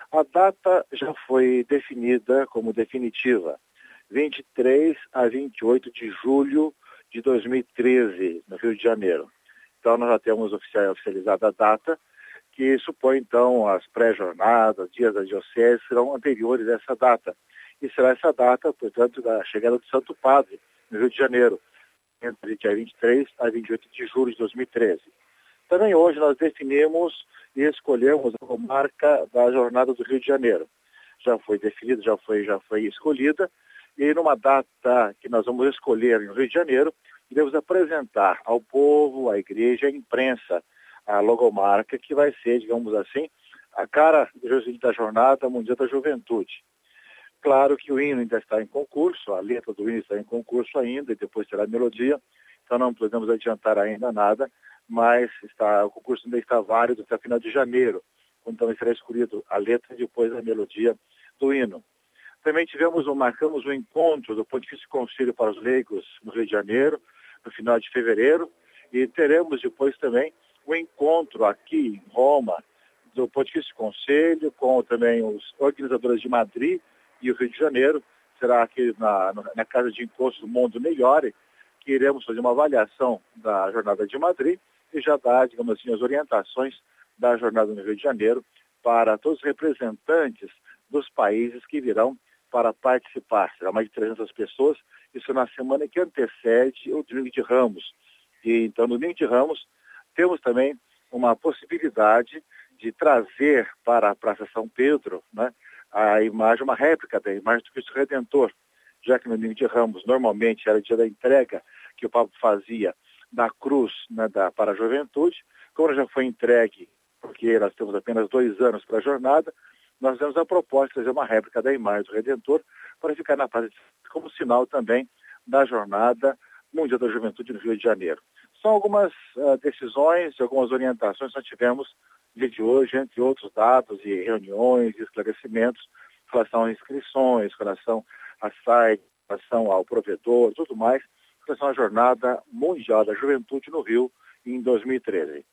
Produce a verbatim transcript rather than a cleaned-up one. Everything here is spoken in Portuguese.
A data já foi definida como definitiva, vinte e três a vinte e oito de julho de dois mil e treze, no Rio de Janeiro. Então, nós já temos oficializada a data, que supõe, então, as pré-jornadas, dias da diocese, serão anteriores a essa data. E será essa data, portanto, da chegada do Santo Padre, no Rio de Janeiro, entre dia vinte e três a vinte e oito de julho de dois mil e treze. Também hoje nós definimos e escolhemos a comarca da Jornada do Rio de Janeiro. Já foi definida, já foi, já foi escolhida, e numa data que nós vamos escolher no Rio de Janeiro, iremos apresentar ao povo, à igreja, à imprensa, a logomarca, que vai ser, digamos assim, a cara da Jornada Mundial da Juventude. Claro que o hino ainda está em concurso, a letra do hino está em concurso ainda, e depois terá a melodia, então não podemos adiantar ainda nada, mas está, o concurso ainda está válido até final de janeiro, quando então será escolhido a letra e depois a melodia do hino. Também tivemos, marcamos um encontro do Pontifício Conselho para os Leigos no Rio de Janeiro, no final de fevereiro, e teremos depois também um encontro aqui em Roma, do Pontifício Conselho, com também os organizadores de Madrid e o Rio de Janeiro. Será aqui na, na Casa de Encontros do Mondo Melhore, que iremos fazer uma avaliação da Jornada de Madrid e já dar, digamos assim, as orientações da Jornada no Rio de Janeiro para todos os representantes dos países que virão para participar. Será mais de trezentas pessoas, isso na semana que antecede o Domingo de Ramos. E então, no Domingo de Ramos, temos também uma possibilidade de trazer para a Praça São Pedro, né, a imagem, uma réplica da imagem do Cristo Redentor, já que no Domingo de Ramos, normalmente era o dia da entrega que o Papa fazia da cruz, né, da, para a juventude. Como já foi entregue, porque nós temos apenas dois anos para a jornada, nós temos a proposta de fazer uma réplica da imagem do Redentor para ficar na praça como sinal também da Jornada Mundial da Juventude no Rio de Janeiro. São algumas uh, decisões e algumas orientações que nós tivemos no dia de hoje, entre outros dados e reuniões e esclarecimentos em relação a inscrições, em relação a site, em relação ao provedor, tudo mais, em relação à Jornada Mundial da Juventude no Rio em dois mil e treze.